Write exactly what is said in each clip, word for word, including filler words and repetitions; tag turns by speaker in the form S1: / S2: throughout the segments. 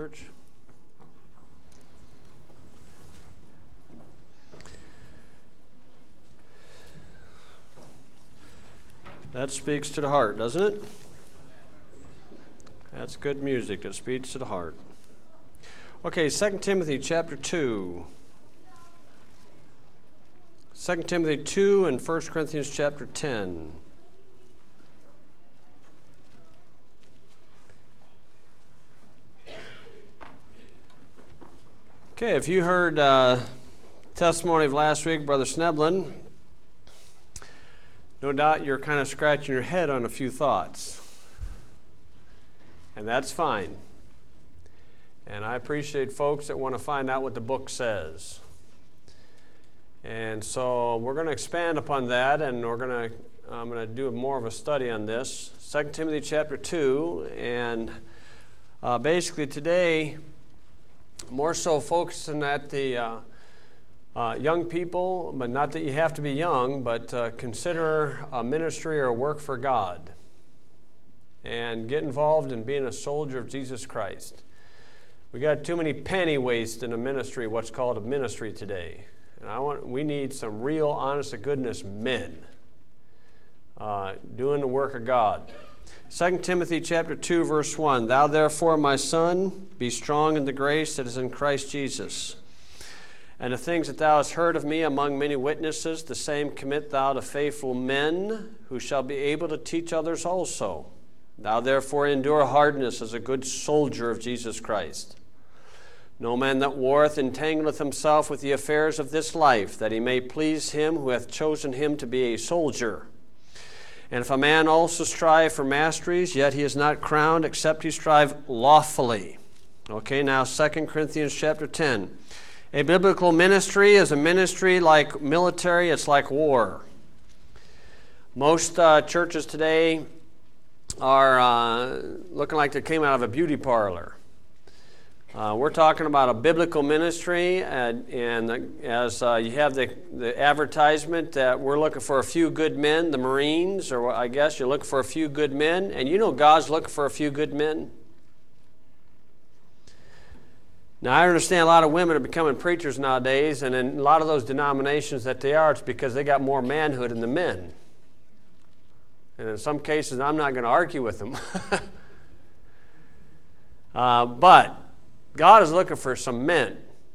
S1: Church. That speaks to the heart, doesn't it? That's good music that speaks to the heart. Okay, Second Timothy chapter two. Second Timothy two and First Corinthians chapter ten. Okay, if you heard uh, testimony of last week, Brother Sneblin, no doubt you're kind of scratching your head on a few thoughts. And that's fine. And I appreciate folks that want to find out what the book says. And so we're going to expand upon that, and we're going to I'm going to do more of a study on this. Second Timothy chapter two, and uh, basically today, more so focusing at the uh, uh, young people, but not that you have to be young, but uh, consider a ministry or a work for God. And get involved in being a soldier of Jesus Christ. We got too many penny waste in a ministry, what's called a ministry today. And I want we need some real, honest to goodness men uh, doing the work of God. Second Timothy chapter two, verse one, Thou therefore, my son, be strong in the grace that is in Christ Jesus. And the things that thou hast heard of me among many witnesses, the same commit thou to faithful men, who shall be able to teach others also. Thou therefore endure hardness as a good soldier of Jesus Christ. No man that warreth entangleth himself with the affairs of this life, that he may please him who hath chosen him to be a soldier. And if a man also strive for masteries, yet he is not crowned, except he strive lawfully. Okay, now Second Corinthians chapter ten. A biblical ministry is a ministry like military, it's like war. Most uh, churches today are uh, looking like they came out of a beauty parlor. Uh, we're talking about a biblical ministry, and, and as uh, you have the, the advertisement that we're looking for a few good men, the Marines, or I guess you're looking for a few good men, and you know God's looking for a few good men. Now, I understand a lot of women are becoming preachers nowadays, and in a lot of those denominations that they are, it's because they got more manhood than the men. And in some cases, I'm not going to argue with them. uh, but God is looking for some men.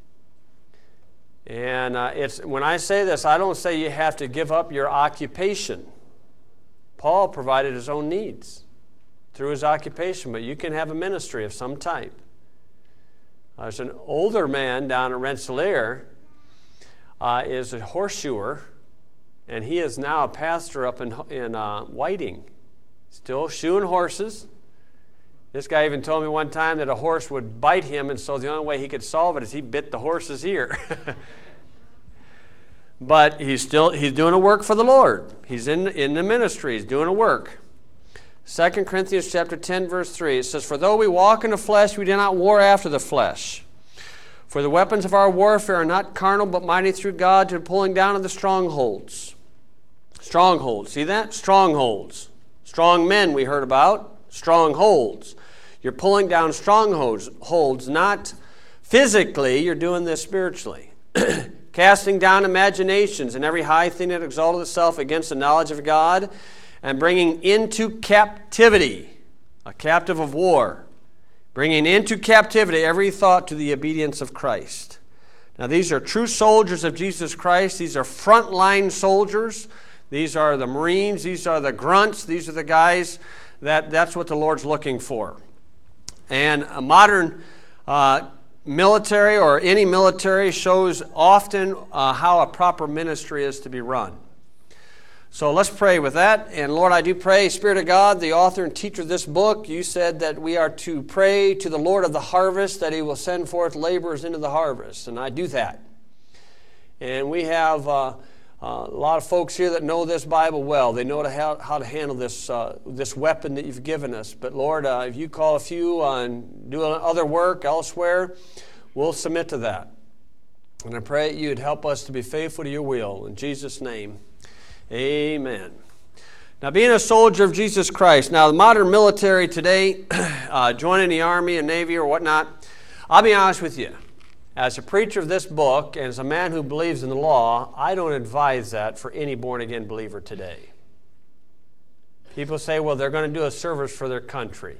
S1: And uh, it's when I say this, I don't say you have to give up your occupation. Paul provided his own needs through his occupation, but you can have a ministry of some type. Uh, there's an older man down at Rensselaer, uh, is a horseshoer, and he is now a pastor up in, in uh, Whiting, still shoeing horses. This guy even told me one time that a horse would bite him, and so the only way he could solve it is he bit the horse's ear. But he's still he's doing a work for the Lord. He's in, in the ministry. He's doing a work. Second Corinthians chapter ten, verse three, it says, For though we walk in the flesh, we do not war after the flesh. For the weapons of our warfare are not carnal, but mighty through God to the pulling down of the strongholds. Strongholds. See that? Strongholds. Strong men we heard about. Strongholds. You're pulling down strongholds, holds, not physically, you're doing this spiritually. Casting down imaginations and every high thing that exalteth itself against the knowledge of God, and bringing into captivity, a captive of war, bringing into captivity every thought to the obedience of Christ. Now these are true soldiers of Jesus Christ. These are frontline soldiers. These are the Marines. These are the grunts. These are the guys that that's what the Lord's looking for. And a modern uh, military or any military shows often uh, how a proper ministry is to be run. So let's pray with that. And Lord, I do pray, Spirit of God, the author and teacher of this book, you said that we are to pray to the Lord of the harvest that he will send forth laborers into the harvest. And I do that. And we have uh, uh, a lot of folks here that know this Bible well. They know to how, how to handle this uh, this weapon that you've given us. But Lord, uh, if you call a few uh, and do other work elsewhere, we'll submit to that. And I pray that you'd help us to be faithful to your will. In Jesus' name, amen. Now, being a soldier of Jesus Christ. Now, the modern military today, uh, joining the Army and Navy or whatnot, I'll be honest with you. As a preacher of this book, and as a man who believes in the law, I don't advise that for any born-again believer today. People say, well, they're going to do a service for their country.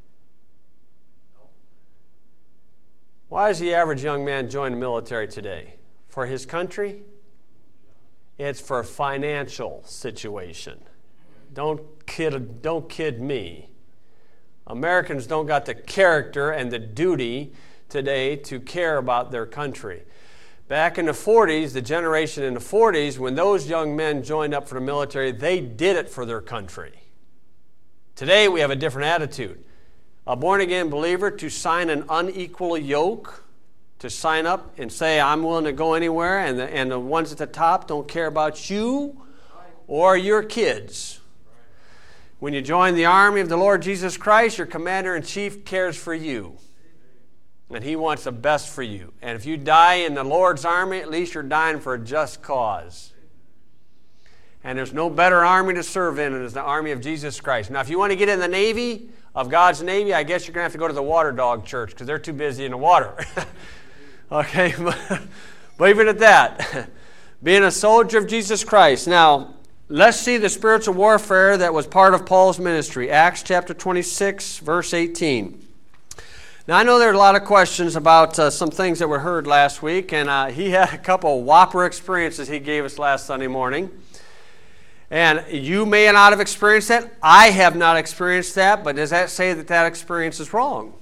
S1: Why does the average young man join the military today? For his country? It's for a financial situation. Don't kid, don't kid me. Americans don't got the character and the duty today to care about their country. Back in the forties, the generation in the forties, when those young men joined up for the military, they did it for their country. Today, we have a different attitude. A born-again believer to sign an unequal yoke, to sign up and say, I'm willing to go anywhere, and the, and the ones at the top don't care about you or your kids. When you join the army of the Lord Jesus Christ, your commander-in-chief cares for you. And he wants the best for you. And if you die in the Lord's army, at least you're dying for a just cause. And there's no better army to serve in than the army of Jesus Christ. Now, if you want to get in the Navy, of God's Navy, I guess you're going to have to go to the water dog church because they're too busy in the water. Okay, but, but even at that, being a soldier of Jesus Christ. Now, let's see the spiritual warfare that was part of Paul's ministry. Acts chapter twenty-six, verse eighteen. Now, I know there are a lot of questions about uh, some things that were heard last week, and uh, he had a couple of whopper experiences he gave us last Sunday morning. And you may not have experienced that. I have not experienced that, but does that say that that experience is wrong?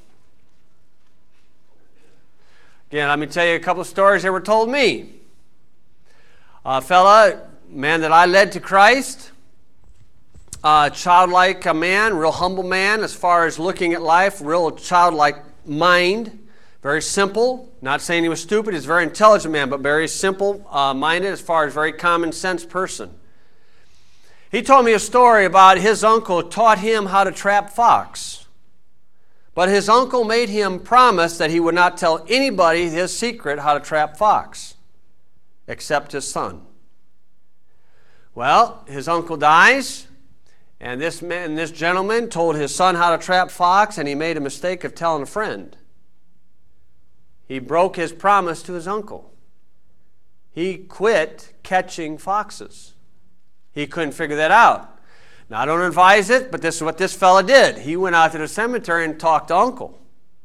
S1: Again, let me tell you a couple of stories that were told me. A fella, man that I led to Christ, a childlike a man, real humble man as far as looking at life, real childlike mind, very simple. Not saying he was stupid, he's a very intelligent man, but very simple uh, minded as far as very common sense person. He told me a story about his uncle taught him how to trap fox. But his uncle made him promise that he would not tell anybody his secret how to trap fox, except his son. Well, his uncle dies, and this man, this gentleman told his son how to trap fox, and he made a mistake of telling a friend. He broke his promise to his uncle. He quit catching foxes. He couldn't figure that out. Now, I don't advise it, but this is what this fella did. He went out to the cemetery and talked to Uncle.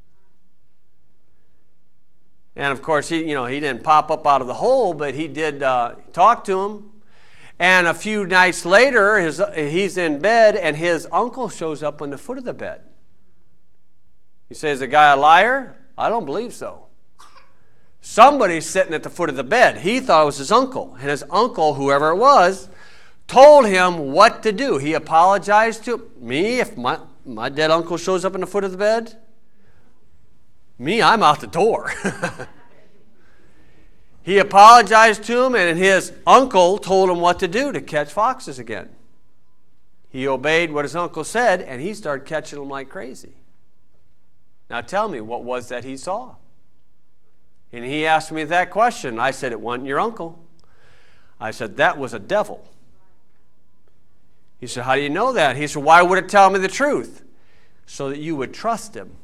S1: And, of course, he, you know, he didn't pop up out of the hole, but he did uh, talk to him. And a few nights later, his, he's in bed, and his uncle shows up on the foot of the bed. He says, "Is the guy a liar?" "I don't believe so." Somebody's sitting at the foot of the bed. He thought it was his uncle. And his uncle, whoever it was, told him what to do. He apologized to me. If my, my dead uncle shows up in the foot of the bed, me, I'm out the door. He apologized to him, and his uncle told him what to do to catch foxes again. He obeyed what his uncle said, and he started catching them like crazy. Now tell me, what was that he saw? And he asked me that question. I said, it wasn't your uncle. I said, that was a devil. He said, how do you know that? He said, why would it tell me the truth? So that you would trust him.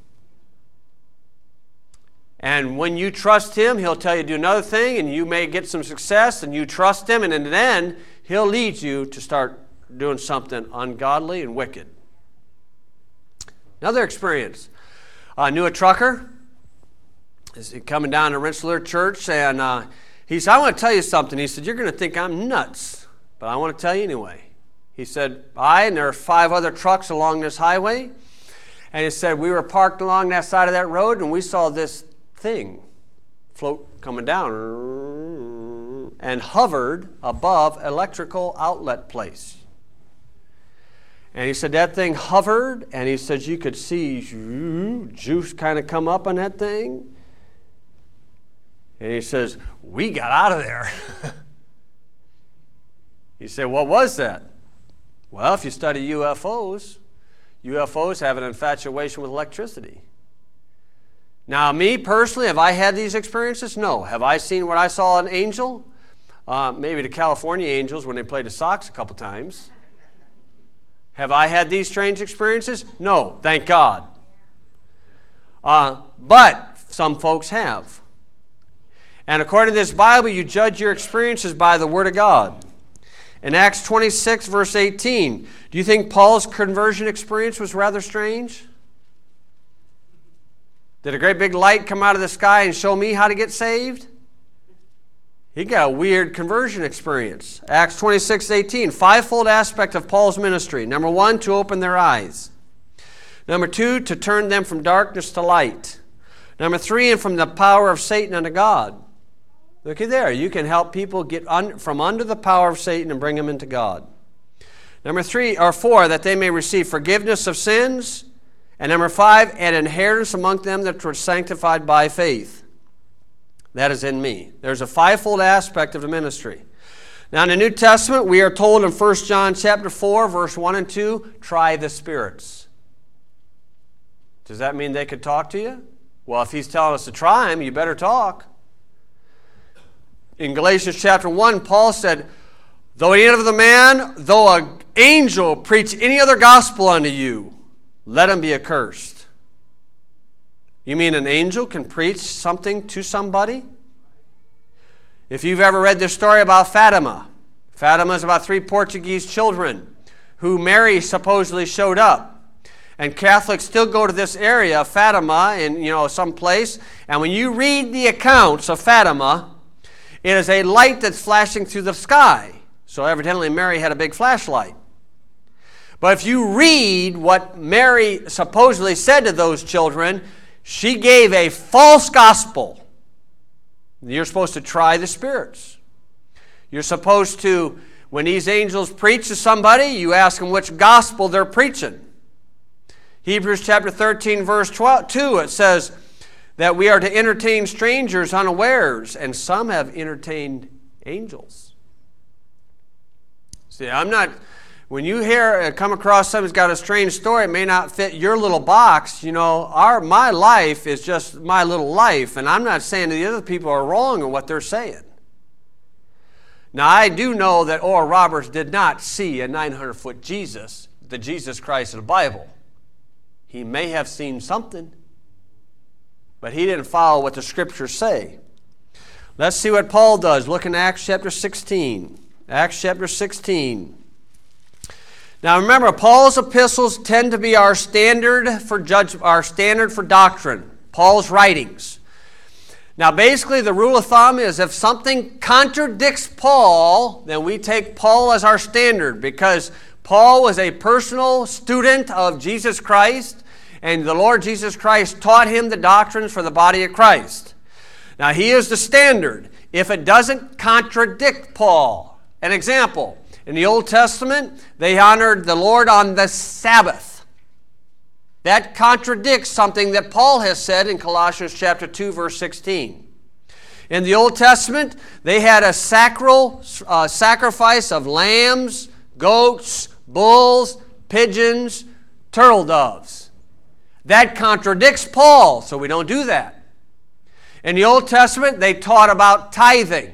S1: And when you trust him, he'll tell you to do another thing, and you may get some success, and you trust him, and in the end, he'll lead you to start doing something ungodly and wicked. Another experience. I knew a trucker. He's coming down to Rensselaer Church, and uh, he said, I want to tell you something. He said, you're going to think I'm nuts, but I want to tell you anyway. He said, I and there are five other trucks along this highway. And he said, we were parked along that side of that road, and we saw this thing float coming down and hovered above electrical outlet place. And he said that thing hovered, and he said you could see juice kind of come up on that thing. And he says, we got out of there. He said, what was that? Well, if you study U F Os, U F Os have an infatuation with electricity. Now, me personally, have I had these experiences? No. Have I seen what I saw an angel? Uh, maybe the California Angels when they played the Sox a couple times. Have I had these strange experiences? No, thank God. Uh, but Some folks have. And according to this Bible, you judge your experiences by the Word of God. In Acts twenty-six, verse eighteen, do you think Paul's conversion experience was rather strange? Did a great big light come out of the sky and show me how to get saved? He got a weird conversion experience. Acts twenty-six, eighteen, fivefold aspect of Paul's ministry. Number one, to open their eyes. Number two, to turn them from darkness to light. Number three, and from the power of Satan unto God. Looky there, you can help people get un- from under the power of Satan and bring them into God. Number three, or four, that they may receive forgiveness of sins. And number five, an inheritance among them that were sanctified by faith. That is in me. There's a fivefold aspect of the ministry. Now in the New Testament, we are told in First John chapter four, verse one and two, try the spirits. Does that mean they could talk to you? Well, if he's telling us to try them, you better talk. In Galatians chapter one, Paul said, though any other man, though an angel preach any other gospel unto you, let him be accursed. You mean an angel can preach something to somebody? If you've ever read this story about Fatima, Fatima is about three Portuguese children who Mary supposedly showed up. And Catholics still go to this area of Fatima in, you know, some place. And when you read the accounts of Fatima, it is a light that's flashing through the sky. So evidently Mary had a big flashlight. But if you read what Mary supposedly said to those children, she gave a false gospel. You're supposed to try the spirits. You're supposed to, when these angels preach to somebody, you ask them which gospel they're preaching. Hebrews chapter thirteen, verse two, it says that we are to entertain strangers unawares, and some have entertained angels. See, I'm not... When you hear, come across somebody's got a strange story, it may not fit your little box. You know, our my life is just my little life, and I'm not saying the other people are wrong in what they're saying. Now, I do know that Oral Roberts did not see a nine hundred foot Jesus, the Jesus Christ of the Bible. He may have seen something, but he didn't follow what the Scriptures say. Let's see what Paul does. Look in Acts chapter sixteen. Acts chapter sixteen. Now remember, Paul's epistles tend to be our standard for judge, our standard for doctrine. Paul's writings. Now basically the rule of thumb is if something contradicts Paul, then we take Paul as our standard, because Paul was a personal student of Jesus Christ, and the Lord Jesus Christ taught him the doctrines for the body of Christ. Now he is the standard if it doesn't contradict Paul. An example. In the Old Testament, they honored the Lord on the Sabbath. That contradicts something that Paul has said in Colossians chapter two, verse sixteen. In the Old Testament, they had a sacral uh, sacrifice of lambs, goats, bulls, pigeons, turtle doves. That contradicts Paul, so we don't do that. In the Old Testament, they taught about tithing.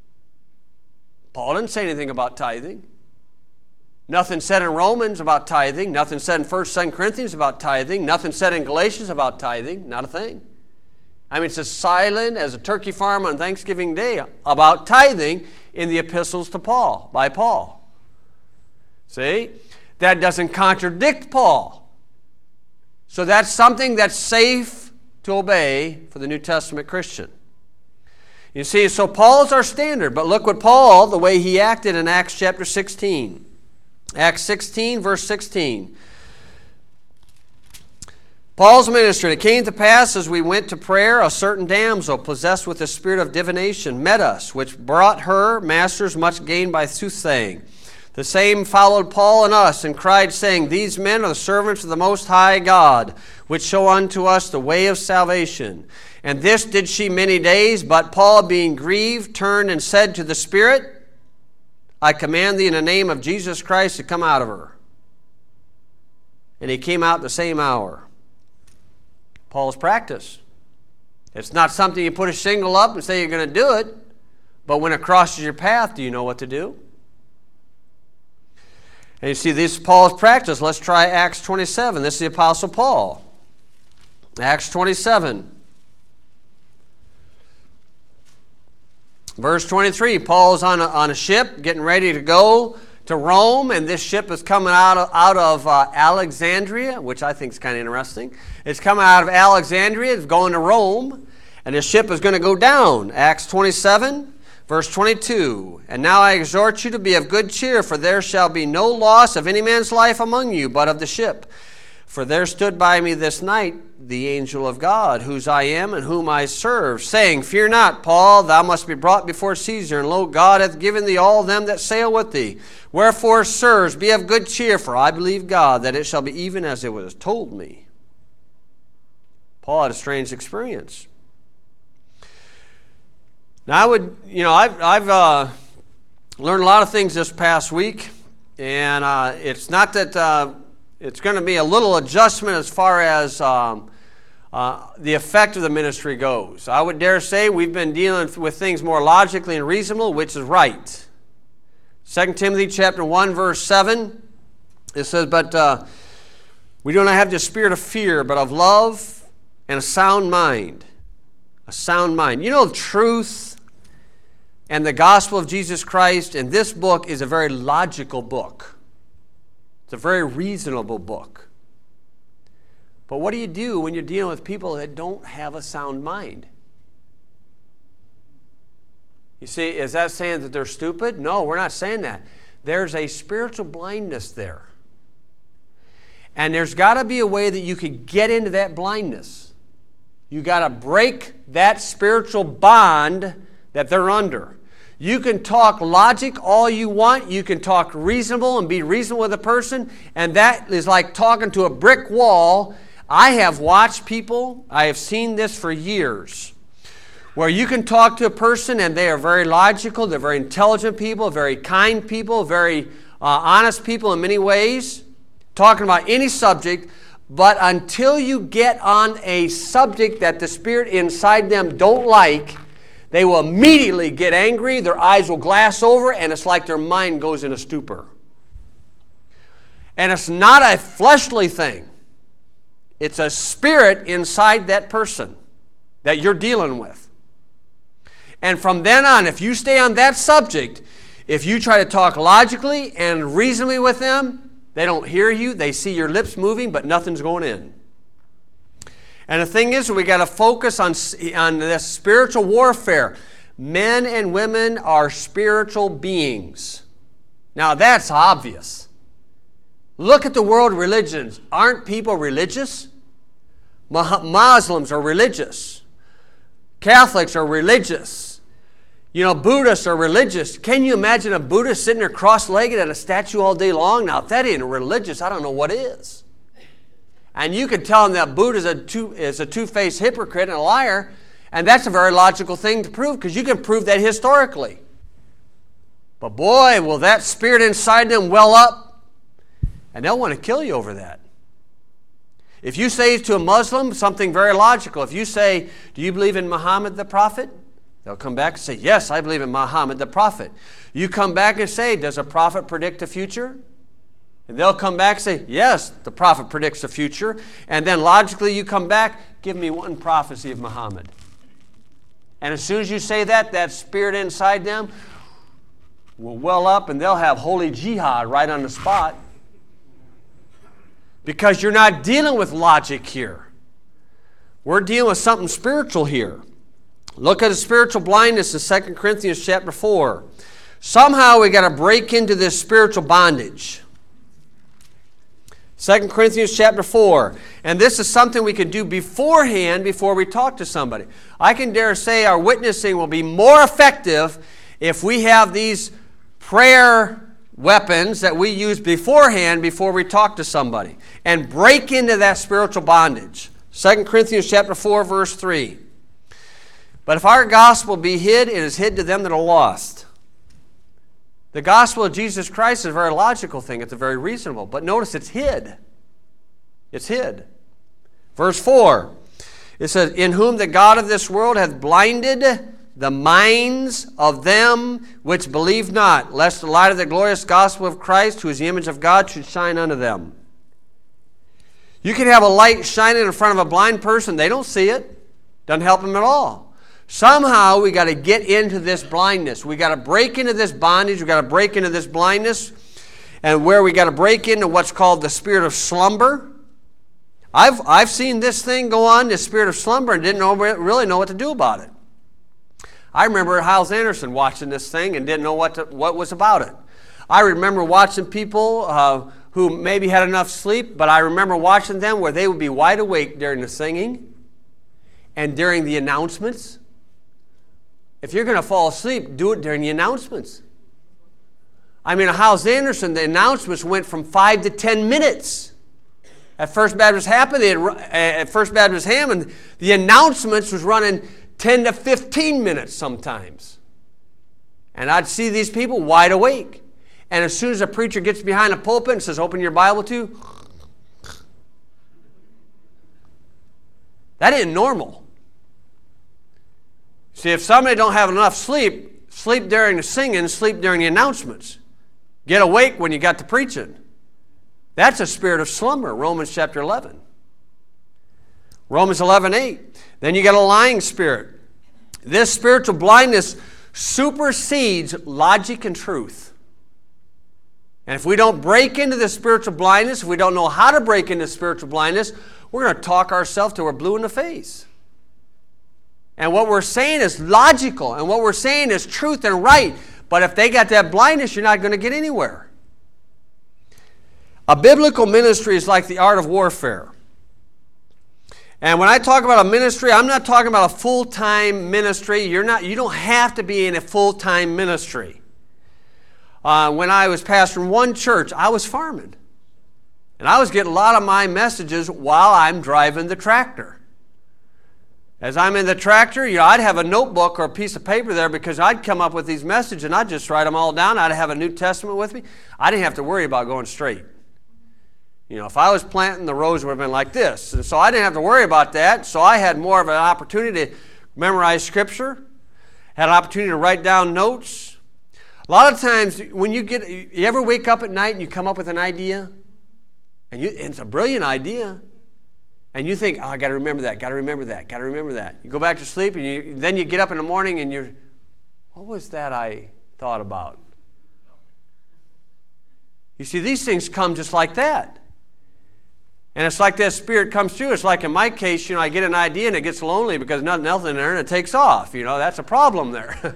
S1: Paul didn't say anything about tithing. Nothing said in Romans about tithing. Nothing said in First, Second Corinthians about tithing. Nothing said in Galatians about tithing. Not a thing. I mean, it's as silent as a turkey farm on Thanksgiving Day about tithing in the epistles to Paul, by Paul. See? That doesn't contradict Paul. So that's something that's safe to obey for the New Testament Christian. You see, so Paul's our standard, but look what Paul, the way he acted in Acts chapter sixteen. Acts sixteen, verse sixteen. Paul's ministry. It came to pass as we went to prayer, a certain damsel possessed with the spirit of divination met us, which brought her masters much gain by soothsaying. The same followed Paul and us, and cried, saying, These men are the servants of the Most High God, which show unto us the way of salvation. And this did she many days, but Paul, being grieved, turned and said to the Spirit, I command thee in the name of Jesus Christ to come out of her. And he came out the same hour. Paul's practice. It's not something you put a shingle up and say you're going to do it, but when it crosses your path, do you know what to do? And you see, this is Paul's practice. Let's try Acts twenty-seven. This is the Apostle Paul. Acts twenty-seven. Verse twenty-three, Paul's on a, on a ship getting ready to go to Rome, and this ship is coming out of, out of uh, Alexandria, which I think is kind of interesting. It's coming out of Alexandria, it's going to Rome, and this ship is going to go down. Acts twenty-seven, verse twenty-two, and now I exhort you to be of good cheer, for there shall be no loss of any man's life among you, but of the ship. For there stood by me this night the angel of God, whose I am and whom I serve, saying, Fear not, Paul, thou must be brought before Caesar, and lo, God hath given thee all them that sail with thee. Wherefore, sirs, be of good cheer, for I believe God, that it shall be even as it was told me. Paul had a strange experience. Now, I would, you know, I've, I've uh, learned a lot of things this past week, and uh, it's not that... Uh, It's going to be a little adjustment as far as um, uh, the effect of the ministry goes. I would dare say we've been dealing with things more logically and reasonable, which is right. Second Timothy chapter one, verse seven, it says, But uh, we do not have the spirit of fear, but of love and a sound mind. A sound mind. You know, truth and the gospel of Jesus Christ in this book is a very logical book. It's a very reasonable book. But what do you do when you're dealing with people that don't have a sound mind? You see, is that saying that they're stupid? No, we're not saying that. There's a spiritual blindness there. And there's got to be a way that you can get into that blindness. You got to break that spiritual bond that they're under. You can talk logic all you want. You can talk reasonable and be reasonable with a person. And that is like talking to a brick wall. I have watched people, I have seen this for years, where you can talk to a person and they are very logical, they're very intelligent people, very kind people, very uh, honest people in many ways, talking about any subject. But until you get on a subject that the spirit inside them don't like, they will immediately get angry, their eyes will glass over, and it's like their mind goes in a stupor. And it's not a fleshly thing. It's a spirit inside that person that you're dealing with. And from then on, if you stay on that subject, if you try to talk logically and reasonably with them, they don't hear you, they see your lips moving, but nothing's going in. And the thing is, we got to focus on, on this spiritual warfare. Men and women are spiritual beings. Now, that's obvious. Look at the world religions. Aren't people religious? Muslims are religious. Catholics are religious. You know, Buddhists are religious. Can you imagine a Buddhist sitting there cross-legged at a statue all day long? Now, if that ain't religious, I don't know what is. And you can tell them that Buddha is a, two, is a two-faced hypocrite and a liar, and that's a very logical thing to prove, because you can prove that historically. But boy, will that spirit inside them well up, and they'll want to kill you over that. If you say to a Muslim something very logical, if you say, do you believe in Muhammad the prophet? They'll come back and say, yes, I believe in Muhammad the prophet. You come back and say, does a prophet predict the future? And they'll come back and say, yes, the prophet predicts the future. And then logically you come back, give me one prophecy of Muhammad. And as soon as you say that, that spirit inside them will well up and they'll have holy jihad right on the spot. Because you're not dealing with logic here. We're dealing with something spiritual here. Look at the spiritual blindness in Second Corinthians chapter four. Somehow we got to break into this spiritual bondage. Second Corinthians chapter four. And this is something we can do beforehand before we talk to somebody. I can dare say our witnessing will be more effective if we have these prayer weapons that we use beforehand before we talk to somebody. And break into that spiritual bondage. Second Corinthians chapter four, verse three. But if our gospel be hid, it is hid to them that are lost. The gospel of Jesus Christ is a very logical thing. It's a very reasonable. But notice it's hid. It's hid. Verse four. It says, in whom the God of this world hath blinded the minds of them which believe not, lest the light of the glorious gospel of Christ, who is the image of God, should shine unto them. You can have a light shining in front of a blind person. They don't see it. Doesn't help them at all. Somehow we got to get into this blindness. We got to break into this bondage. We got to break into this blindness. And where we got to break into what's called the spirit of slumber. I've, I've seen this thing go on, the spirit of slumber, and didn't know, really know what to do about it. I remember Hyles Anderson watching this thing and didn't know what, to, what was about it. I remember watching people uh, who maybe had enough sleep, but I remember watching them where they would be wide awake during the singing and during the announcements. If you're going to fall asleep, do it during the announcements. I mean, Hyles Anderson, the announcements went from five to ten minutes. At First Baptist Hampton, they had, at First Baptist Hammond, the announcements was running ten to fifteen minutes sometimes. And I'd see these people wide awake. And as soon as a preacher gets behind a pulpit and says, open your Bible to, that ain't normal. See, if somebody don't have enough sleep, sleep during the singing, sleep during the announcements. Get awake when you got to preaching. That's a spirit of slumber, Romans chapter eleven. Romans eleven eight. Then you got a lying spirit. This spiritual blindness supersedes logic and truth. And if we don't break into this spiritual blindness, if we don't know how to break into spiritual blindness, we're going to talk ourselves till we're blue in the face. And what we're saying is logical, and what we're saying is truth and right. But if they got that blindness, you're not going to get anywhere. A biblical ministry is like the art of warfare. And when I talk about a ministry, I'm not talking about a full-time ministry. You're not, you don't have to be in a full-time ministry. Uh, when I was pastoring one church, I was farming. And I was getting a lot of my messages while I'm driving the tractor. As I'm in the tractor, you know, I'd have a notebook or a piece of paper there because I'd come up with these messages and I'd just write them all down. I'd have a New Testament with me. I didn't have to worry about going straight. You know, if I was planting, the rows would have been like this. And so I didn't have to worry about that. So I had more of an opportunity to memorize Scripture, had an opportunity to write down notes. A lot of times when you get, you ever wake up at night and you come up with an idea? And, you, and it's a brilliant idea. And you think, oh, I got to remember that, got to remember that, got to remember that. You go back to sleep and you, then you get up in the morning and you're, what was that I thought about? You see, these things come just like that. And it's like that spirit comes through. It's like in my case, you know, I get an idea and it gets lonely because nothing else in there and it takes off. You know, that's a problem there.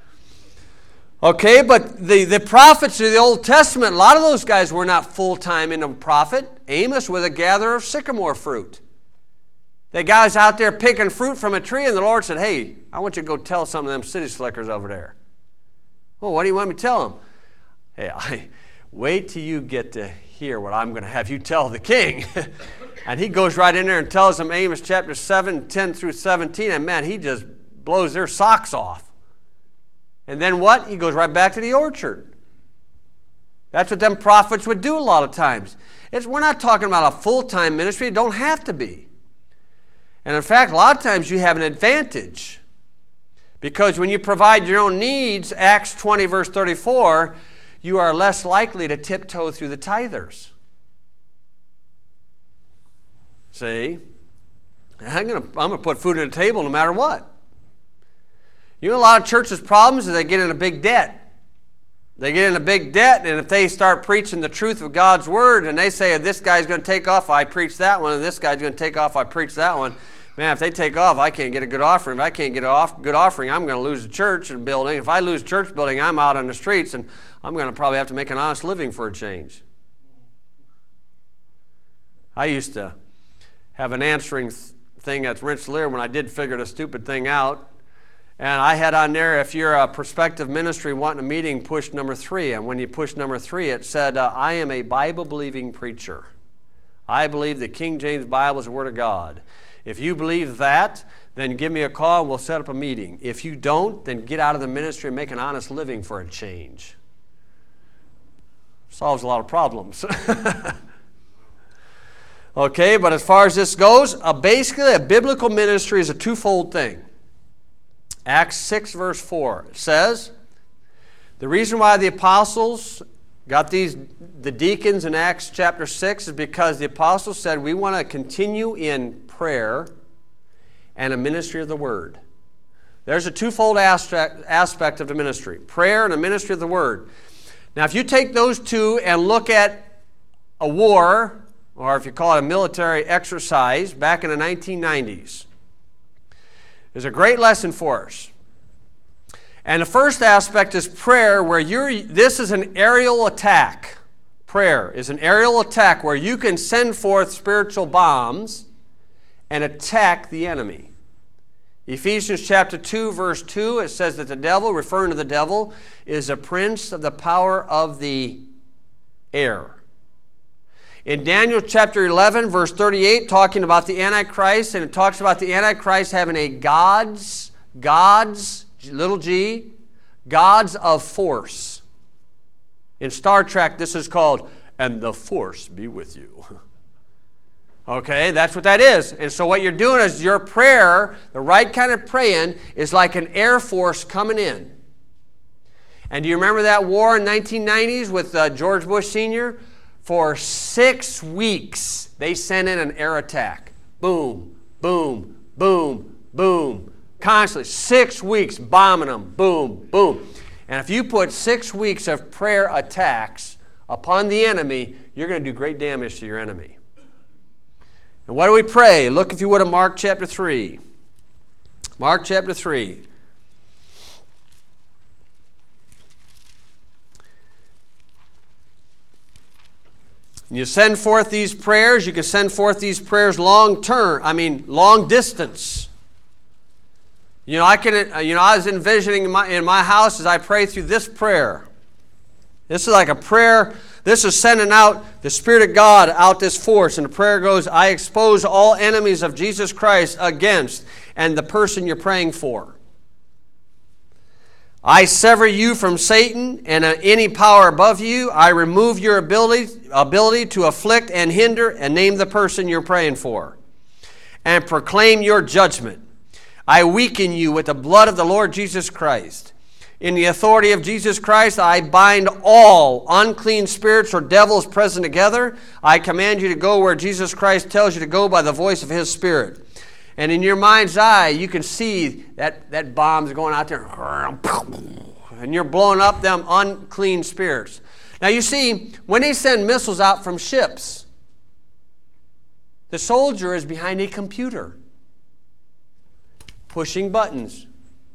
S1: Okay, but the, the prophets of the Old Testament, a lot of those guys were not full-time in a prophet. Amos was a gatherer of sycamore fruit. The guy's out there picking fruit from a tree, and the Lord said, hey, I want you to go tell some of them city slickers over there. Well, what do you want me to tell them? Hey, I, wait till you get to hear what I'm going to have you tell the king. And he goes right in there and tells them Amos chapter seven, ten through seventeen, and man, he just blows their socks off. And then what? He goes right back to the orchard. That's what them prophets would do a lot of times. It's, we're not talking about a full-time ministry. It don't have to be. And in fact, a lot of times you have an advantage. Because when you provide your own needs, Acts twenty, verse thirty-four, you are less likely to tiptoe through the tithers. See? I'm going to I'm going to put food on the table no matter what. You know, a lot of churches' problems is they get in a big debt. They get in a big debt, and if they start preaching the truth of God's Word, and they say, this guy's going to take off, I preach that one, and this guy's going to take off, I preach that one. Man, if they take off, I can't get a good offering. If I can't get a good offering, I'm going to lose the church and building. If I lose church building, I'm out on the streets, and I'm going to probably have to make an honest living for a change. I used to have an answering thing at Rensselaer when I did figure the stupid thing out. And I had on there, if you're a prospective ministry wanting a meeting, push number three. And when you push number three, it said, uh, I am a Bible-believing preacher. I believe the King James Bible is the Word of God. If you believe that, then give me a call and we'll set up a meeting. If you don't, then get out of the ministry and make an honest living for a change. Solves a lot of problems. Okay, but as far as this goes, uh, basically a biblical ministry is a twofold thing. Acts six, verse four says, the reason why the apostles got these, the deacons in Acts chapter six is because the apostles said, we want to continue in prayer and a ministry of the word. There's a twofold aspect, aspect of the ministry, prayer and the ministry of the word. Now, if you take those two and look at a war, or if you call it a military exercise, back in the nineteen nineties, there's a great lesson for us. And the first aspect is prayer, where you're, this is an aerial attack. Prayer is an aerial attack where you can send forth spiritual bombs and attack the enemy. Ephesians chapter two, verse two, it says that the devil, referring to the devil, is a prince of the power of the air. In Daniel chapter eleven, verse thirty-eight, talking about the Antichrist, and it talks about the Antichrist having a gods, gods, little g, gods of force. In Star Trek, this is called, and the force be with you. Okay, that's what that is. And so what you're doing is your prayer, the right kind of praying, is like an air force coming in. And do you remember that war in the nineteen nineties with uh, George Bush Senior? For six weeks, they sent in an air attack. Boom, boom, boom, boom. Constantly, six weeks bombing them. Boom, boom. And if you put six weeks of prayer attacks upon the enemy, you're going to do great damage to your enemy. And what do we pray? Look, if you would, at Mark chapter three. Mark chapter three. You send forth these prayers. You can send forth these prayers long term. I mean, long distance. You know, I can. You know, I was envisioning in my, in my house as I pray through this prayer. This is like a prayer. This is sending out the Spirit of God out this force. And the prayer goes, I expose all enemies of Jesus Christ against and the person you're praying for. I sever you from Satan and any power above you. I remove your ability, ability to afflict and hinder, and name the person you're praying for. And proclaim your judgment. I weaken you with the blood of the Lord Jesus Christ. In the authority of Jesus Christ, I bind all unclean spirits or devils present together. I command you to go where Jesus Christ tells you to go by the voice of His Spirit. And in your mind's eye, you can see that, that bomb's going out there. And you're blowing up them unclean spirits. Now you see, when they send missiles out from ships, the soldier is behind a computer, pushing buttons.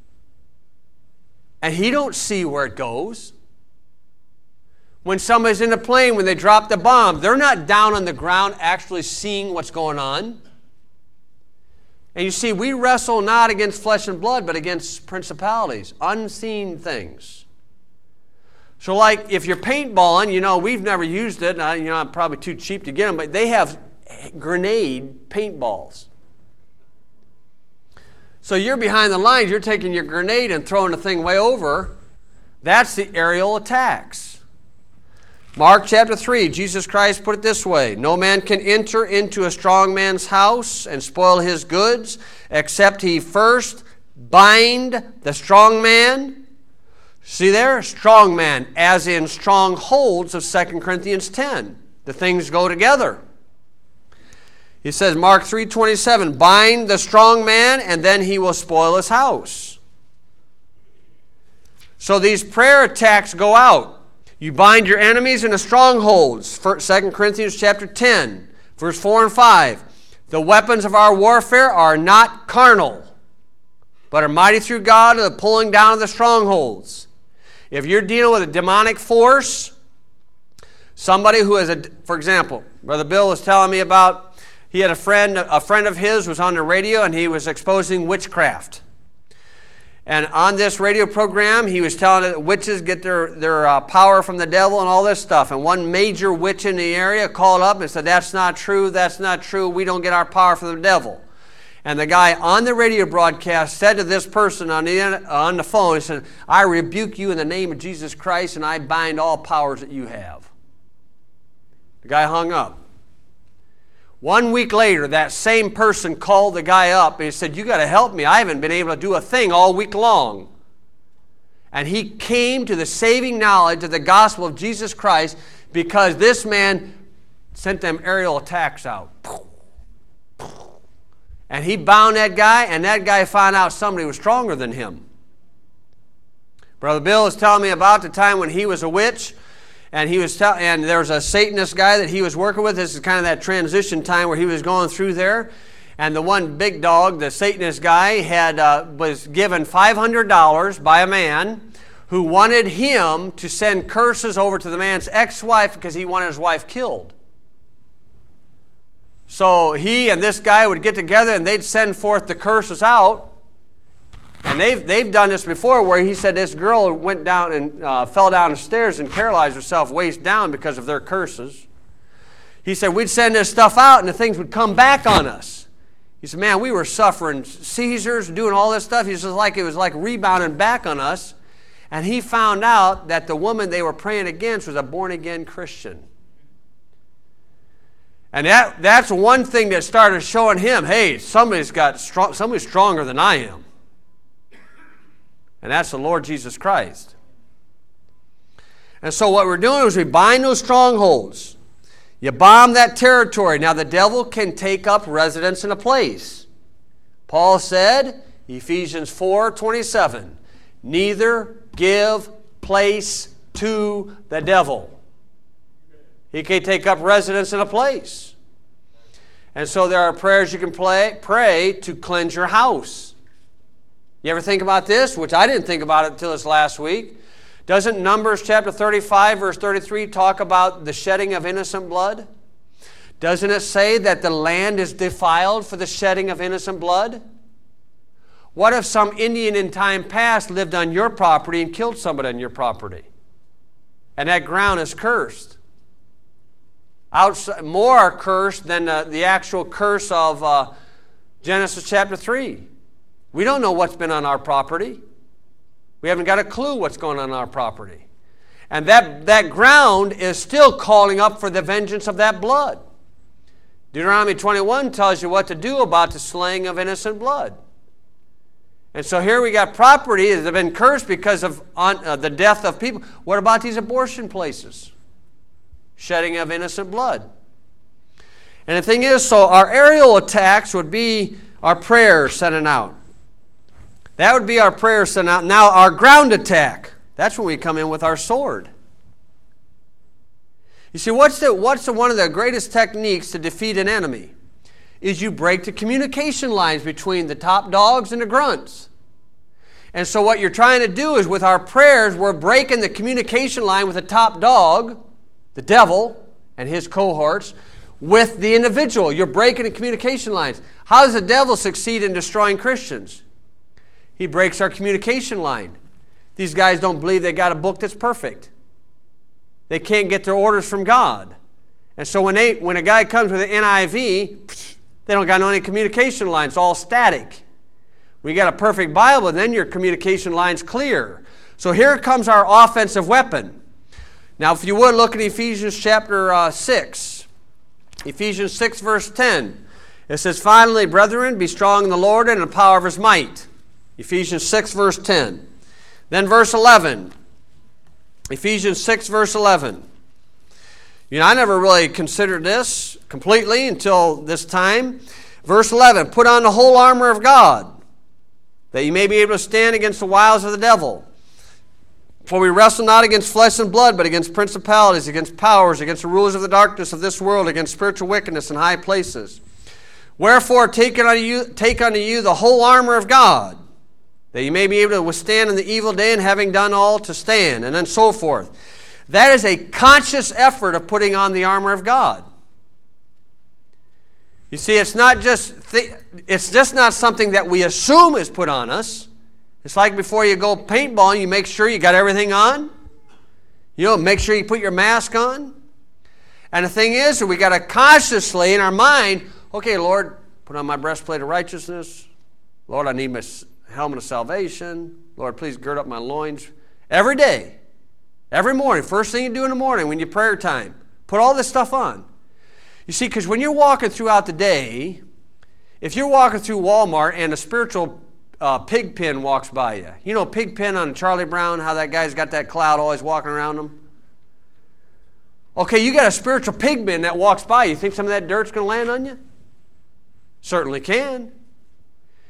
S1: And he don't see where it goes. When somebody's in a plane, when they drop the bomb, they're not down on the ground actually seeing what's going on. And you see, we wrestle not against flesh and blood, but against principalities, unseen things. So like if you're paintballing, you know, we've never used it, and I, you know, I'm probably too cheap to get them, but they have grenade paintballs. So you're behind the lines, you're taking your grenade and throwing the thing way over. That's the aerial attacks. Mark chapter three, Jesus Christ put it this way. No man can enter into a strong man's house and spoil his goods, except he first bind the strong man. See there? Strong man, as in strongholds of Second Corinthians ten. The things go together. He says, Mark three twenty-seven, bind the strong man, and then he will spoil his house. So these prayer attacks go out. You bind your enemies in the strongholds. Second Corinthians chapter ten, verse four and five. The weapons of our warfare are not carnal, but are mighty through God to the pulling down of the strongholds. If you're dealing with a demonic force, somebody who is, a, for example, Brother Bill was telling me about, he had a friend, a friend of his was on the radio, and he was exposing witchcraft. And on this radio program, he was telling that witches get their, their uh, power from the devil and all this stuff. And one major witch in the area called up and said, that's not true, that's not true, we don't get our power from the devil. And the guy on the radio broadcast said to this person on the, on the phone, he said, I rebuke you in the name of Jesus Christ, and I bind all powers that you have. The guy hung up. One week later, that same person called the guy up and he said, you got to help me. I haven't been able to do a thing all week long. And he came to the saving knowledge of the gospel of Jesus Christ because this man sent them aerial attacks out. And he bound that guy, and that guy found out somebody was stronger than him. Brother Bill was telling me about the time when he was a witch, and he was tell- and there was a Satanist guy that he was working with. This is kind of that transition time where he was going through there. And the one big dog, the Satanist guy, had uh, was given five hundred dollars by a man who wanted him to send curses over to the man's ex-wife because he wanted his wife killed. So he and this guy would get together and they'd send forth the curses out. And they've, they've done this before where he said this girl went down and uh, fell down the stairs and paralyzed herself waist down because of their curses. He said we'd send this stuff out and the things would come back on us. He said, man, we were suffering seizures, doing all this stuff. He says like it was like rebounding back on us. And he found out that the woman they were praying against was a born-again Christian. And that, that's one thing that started showing him, hey, somebody's got strong, somebody's stronger than I am. And that's the Lord Jesus Christ. And so what we're doing is we bind those strongholds. You bomb that territory. Now the devil can take up residence in a place. Paul said, Ephesians four twenty-seven, neither give place to the devil. He can take up residence in a place. And so there are prayers you can play, pray to cleanse your house. You ever think about this? Which I didn't think about it until this last week. Doesn't Numbers chapter thirty-five, verse thirty-three talk about the shedding of innocent blood? Doesn't it say that the land is defiled for the shedding of innocent blood? What if some Indian in time past lived on your property and killed somebody on your property? And that ground is cursed. Outside, more cursed than uh, the actual curse of uh, Genesis chapter three. We don't know what's been on our property. We haven't got a clue what's going on on our property. And that, that ground is still calling up for the vengeance of that blood. Deuteronomy twenty-one tells you what to do about the slaying of innocent blood. And so here we got property that have been cursed because of on, uh, the death of people. What about these abortion places? Shedding of innocent blood. And the thing is, so our aerial attacks would be our prayers sending out. That would be our prayer sent out. Now our ground attack, that's when we come in with our sword. You see, what's the, what's the, one of the greatest techniques to defeat an enemy? Is you break the communication lines between the top dogs and the grunts. And so what you're trying to do is with our prayers, we're breaking the communication line with the top dog, the devil, and his cohorts, with the individual. You're breaking the communication lines. How does the devil succeed in destroying Christians? He breaks our communication line. These guys don't believe they got a book that's perfect. They can't get their orders from God. And so when they when a guy comes with an N I V, they don't got any communication lines, all static. When you got a perfect Bible, then your communication line's clear. So here comes our offensive weapon. Now if you would look at Ephesians chapter uh, six. Ephesians six verse ten. It says, finally, brethren, be strong in the Lord and in the power of His might. Ephesians six verse ten. Then verse eleven. Ephesians six verse eleven. You know, I never really considered this completely until this time. Verse eleven, put on the whole armor of God, that you may be able to stand against the wiles of the devil. For we wrestle not against flesh and blood, but against principalities, against powers, against the rulers of the darkness of this world, against spiritual wickedness in high places. Wherefore take unto you, take unto you the whole armor of God, that you may be able to withstand in the evil day, and having done all to stand, and then so forth. That is a conscious effort of putting on the armor of God. You see, it's not just th- it's just not something that we assume is put on us. It's like before you go paintballing, you make sure you got everything on. You know, make sure you put your mask on. And the thing is, we got to consciously in our mind, okay, Lord, put on my breastplate of righteousness. Lord, I need my helmet of salvation. Lord, please gird up my loins. Every day, every morning, first thing you do in the morning when you prayer time, put all this stuff on. You see, because when you're walking throughout the day, if you're walking through Walmart and a spiritual uh, pig pen walks by you, you know pig pen on Charlie Brown, how that guy's got that cloud always walking around him? Okay, you got a spiritual pig pen that walks by. You think some of that dirt's going to land on you? Certainly can.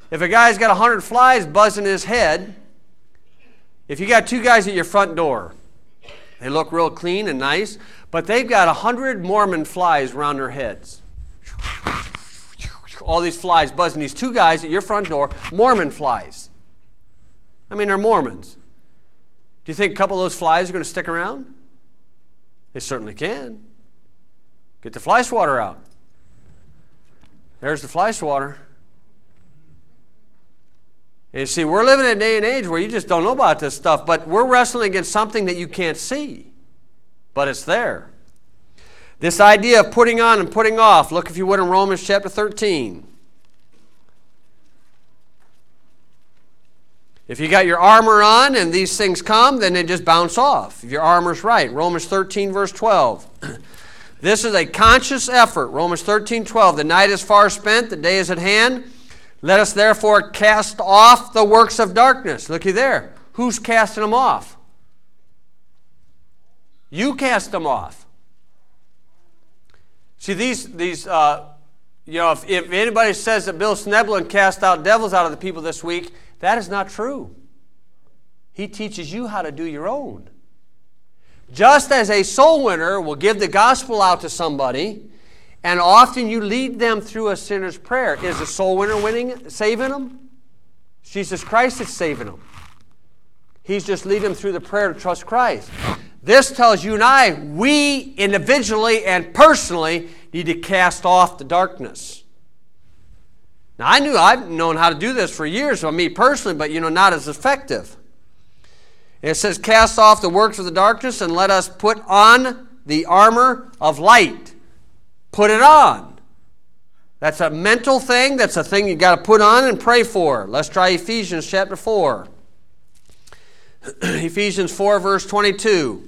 S1: if a guy's got a hundred flies buzzing his head, if you got two guys at your front door, they look real clean and nice, but they've got a hundred Mormon flies around their heads. All these flies buzzing these two guys at your front door, Mormon flies. I mean, they're Mormons. Do you think a couple of those flies are going to stick around? They certainly can. Get the fly swatter out. There's the fly swatter. And you see, we're living in a day and age where you just don't know about this stuff, but we're wrestling against something that you can't see, but it's there. This idea of putting on and putting off, look if you would in Romans chapter thirteen. If you got your armor on and these things come, then they just bounce off. If your armor's right. Romans thirteen, verse twelve. This is a conscious effort. Romans thirteen, twelve. The night is far spent, the day is at hand. Let us therefore cast off the works of darkness. Looky there. Who's casting them off? You cast them off. See, these, these uh, you know, if, if anybody says that Bill Sneblin cast out devils out of the people this week, that is not true. He teaches you how to do your own. Just as a soul winner will give the gospel out to somebody, and often you lead them through a sinner's prayer. Is the soul winner winning, saving them? Jesus Christ is saving them. He's just leading them through the prayer to trust Christ. This tells you and I, we individually and personally need to cast off the darkness. Now, I knew I've known how to do this for years, so me personally, but, you know, not as effective. And it says, cast off the works of the darkness and let us put on the armor of light. Put it on. That's a mental thing. That's a thing you got to put on and pray for. Let's try Ephesians chapter four. Ephesians four, verse twenty-two.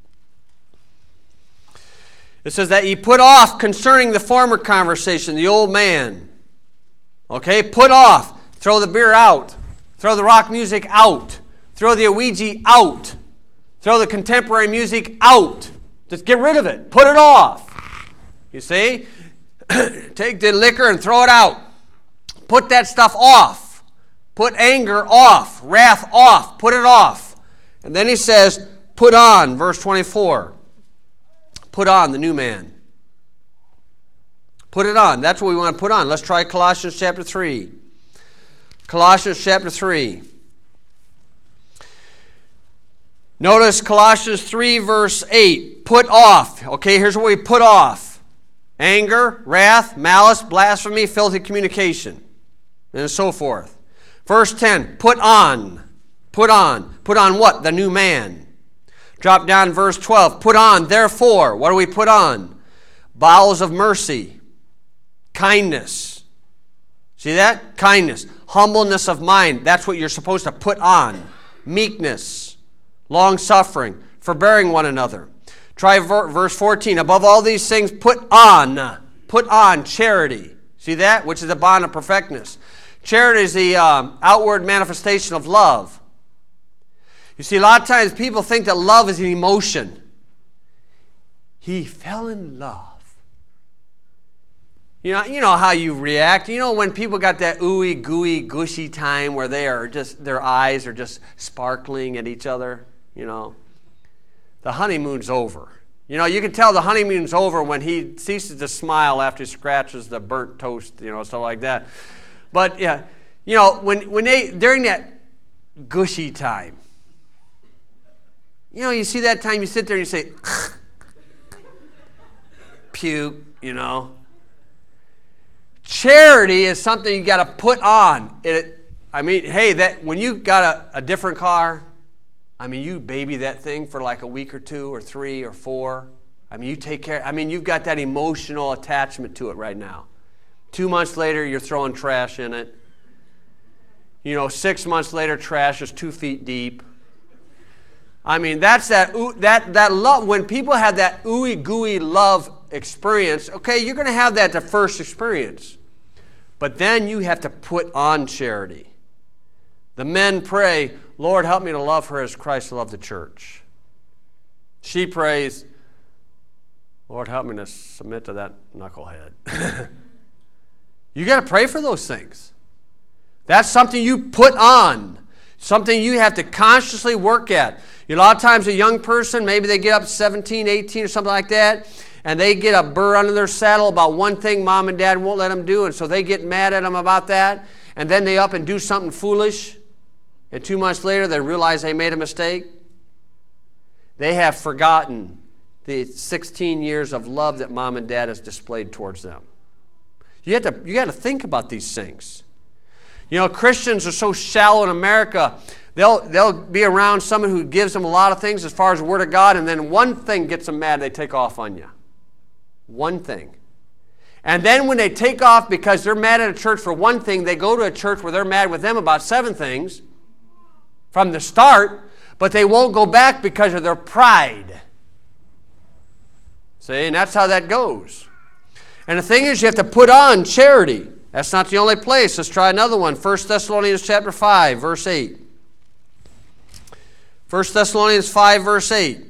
S1: It says that ye put off concerning the former conversation, the old man. Okay, put off. Throw the beer out. Throw the rock music out. Throw the Ouija out. Throw the contemporary music out. Just get rid of it. Put it off. You see? Take the liquor and throw it out. Put that stuff off. Put anger off. Wrath off. Put it off. And then he says, put on, verse twenty-four. Put on the new man. Put it on. That's what we want to put on. Let's try Colossians chapter three. Colossians chapter three. Notice Colossians three, verse eight. Put off. Okay, here's what we put off. Anger, wrath, malice, blasphemy, filthy communication, and so forth. Verse ten. Put on. Put on. Put on what? The new man. Drop down verse twelve. Put on, therefore. What do we put on? Bowels of mercy. Kindness. See that? Kindness. Humbleness of mind. That's what you're supposed to put on. Meekness. Long-suffering. Forbearing one another. Try verse fourteen. Above all these things, put on. Put on charity. See that? Which is the bond of perfectness. Charity is the um, outward manifestation of love. You see, a lot of times people think that love is an emotion. He fell in love. You know, you know how you react. You know when people got that ooey, gooey, gushy time where they are just, their eyes are just sparkling at each other, you know. The honeymoon's over. You know, you can tell the honeymoon's over when he ceases to smile after he scratches the burnt toast, you know, stuff like that. But, yeah, you know, when, when they, during that gushy time, you know, you see that time, you sit there and you say, puke, you know. Charity is something you got to put on. It, I mean, hey, that when you got a, a different car, I mean, you baby that thing for like a week or two or three or four. I mean, you take care. I mean, you've got that emotional attachment to it right now. Two months later, you're throwing trash in it. You know, six months later, trash is two feet deep. I mean, that's that that that love. When people have that ooey gooey love experience, okay, you're going to have that the first experience. But then you have to put on charity. The men pray, Lord, help me to love her as Christ loved the church. She prays, Lord, help me to submit to that knucklehead. You got to pray for those things. That's something you put on, something you have to consciously work at. You know, a lot of times a young person, maybe they get up seventeen, eighteen or something like that, and they get a burr under their saddle about one thing mom and dad won't let them do, and so they get mad at them about that, and then they up and do something foolish, and two months later they realize they made a mistake. They have forgotten the sixteen years of love that mom and dad has displayed towards them. You have to, you got to think about these things. You know, Christians are so shallow in America. They'll, they'll be around someone who gives them a lot of things as far as the Word of God, and then one thing gets them mad, they take off on you. One thing. And then when they take off because they're mad at a church for one thing, they go to a church where they're mad with them about seven things from the start, but they won't go back because of their pride. See, and that's how that goes. And the thing is, you have to put on charity. That's not the only place. Let's try another one. First Thessalonians chapter five, verse eight. First Thessalonians five, verse eight.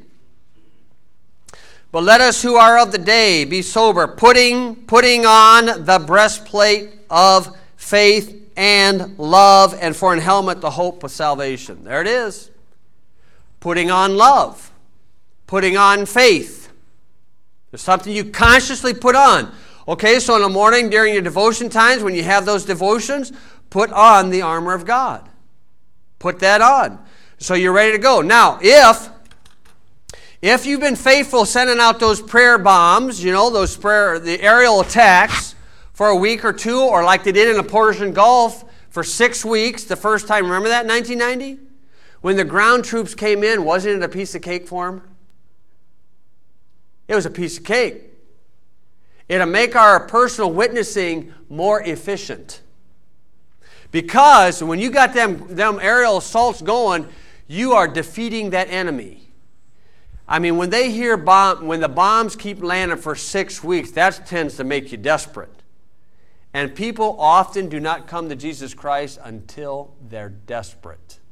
S1: But let us who are of the day be sober, putting, putting on the breastplate of faith and love, and for an helmet the hope of salvation. There it is. Putting on love. Putting on faith. There's something you consciously put on. Okay, so in the morning during your devotion times, when you have those devotions, put on the armor of God. Put that on. So you're ready to go. Now, if, if you've been faithful sending out those prayer bombs, you know, those prayer, the aerial attacks for a week or two, or like they did in the Persian Gulf for six weeks, the first time, remember that in nineteen ninety? When the ground troops came in, wasn't it a piece of cake for them? It was a piece of cake. It'll make our personal witnessing more efficient. Because when you got them, them aerial assaults going, you are defeating that enemy. I mean, when they hear bomb, when the bombs keep landing for six weeks, that tends to make you desperate. And people often do not come to Jesus Christ until they're desperate.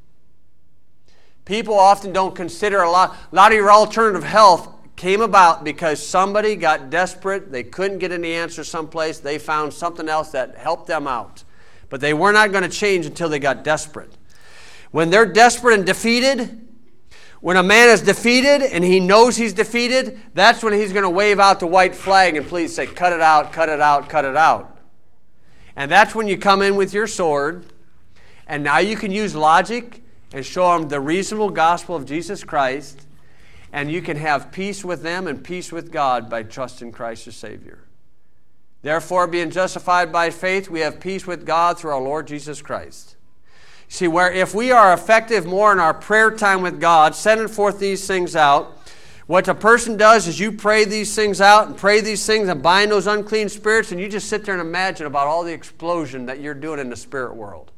S1: People often don't consider a lot, a lot of your alternative health came about because somebody got desperate. They couldn't get any answer someplace. They found something else that helped them out. But they were not going to change until they got desperate. When they're desperate and defeated, when a man is defeated and he knows he's defeated, that's when he's going to wave out the white flag and please say, cut it out, cut it out, cut it out. And that's when you come in with your sword, and now you can use logic and show them the reasonable gospel of Jesus Christ. And you can have peace with them and peace with God by trusting Christ as Savior. Therefore, being justified by faith, we have peace with God through our Lord Jesus Christ. See, where if we are effective more in our prayer time with God, sending forth these things out, what a person does is you pray these things out and pray these things and bind those unclean spirits, and you just sit there and imagine about all the explosion that you're doing in the spirit world.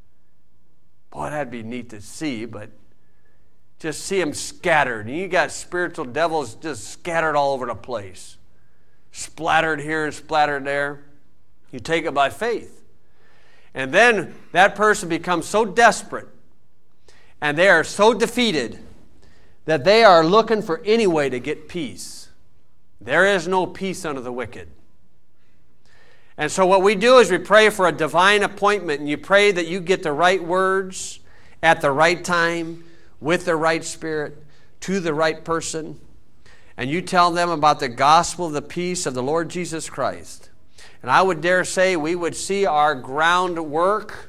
S1: Boy, that'd be neat to see, but just see them scattered. And you got spiritual devils just scattered all over the place. Splattered here and splattered there. You take it by faith. And then that person becomes so desperate and they are so defeated that they are looking for any way to get peace. There is no peace under the wicked. And so what we do is we pray for a divine appointment, and you pray that you get the right words at the right time, with the right spirit, to the right person, and you tell them about the gospel of the peace of the Lord Jesus Christ. And I would dare say we would see our groundwork,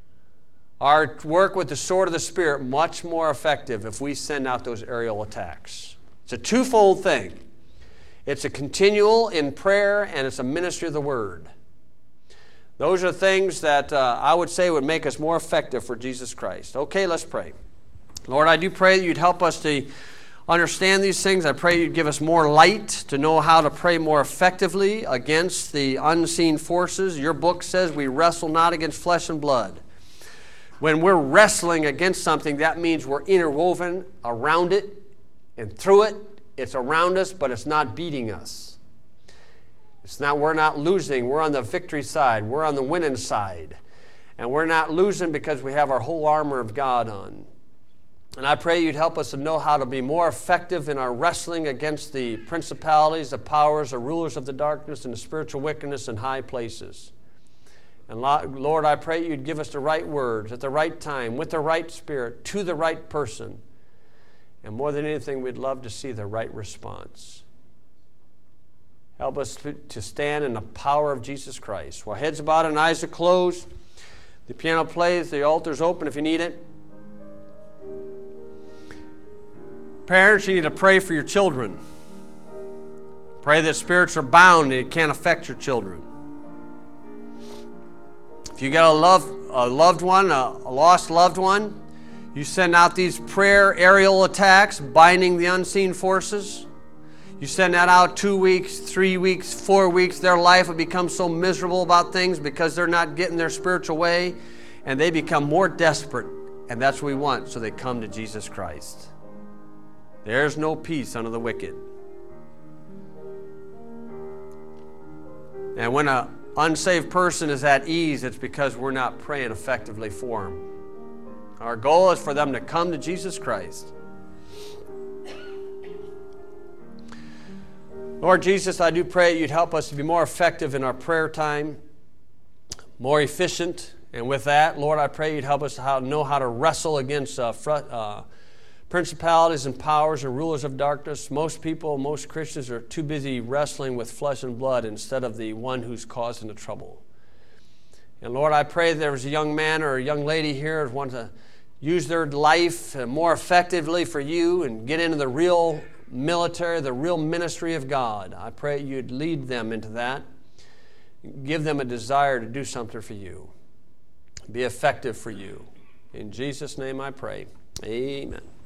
S1: our work with the sword of the Spirit, much more effective if we send out those aerial attacks. It's a twofold thing. It's a continual in prayer, and it's a ministry of the Word. Those are things that uh, I would say would make us more effective for Jesus Christ. Okay, let's pray. Lord, I do pray that you'd help us to understand these things. I pray you'd give us more light to know how to pray more effectively against the unseen forces. Your book says we wrestle not against flesh and blood. When we're wrestling against something, that means we're interwoven around it and through it. It's around us, but it's not beating us. It's not, we're not losing. We're on the victory side. We're on the winning side. And we're not losing because we have our whole armor of God on. And I pray you'd help us to know how to be more effective in our wrestling against the principalities, the powers, the rulers of the darkness, and the spiritual wickedness in high places. And Lord, I pray you'd give us the right words at the right time, with the right spirit, to the right person. And more than anything, we'd love to see the right response. Help us to stand in the power of Jesus Christ. While heads are bowed and eyes are closed, the piano plays, the altar's open if you need it. Parents, you need to pray for your children. Pray that spirits are bound and it can't affect your children. If you got a, love, a loved one, a, a lost loved one, you send out these prayer aerial attacks, binding the unseen forces. You send that out two weeks, three weeks, four weeks. Their life will become so miserable about things because they're not getting their spiritual way, and they become more desperate. And that's what we want, so they come to Jesus Christ. There's no peace under the wicked. And when an unsaved person is at ease, it's because we're not praying effectively for them. Our goal is for them to come to Jesus Christ. Lord Jesus, I do pray you'd help us to be more effective in our prayer time, more efficient. And with that, Lord, I pray you'd help us to know how to wrestle against uh, fr- uh, principalities and powers and rulers of darkness. Most people, most Christians are too busy wrestling with flesh and blood instead of the one who's causing the trouble. And Lord, I pray there was a young man or a young lady here who wants to use their life more effectively for you and get into the real military, the real ministry of God. I pray you'd lead them into that. Give them a desire to do something for you. Be effective for you. In Jesus' name I pray. Amen.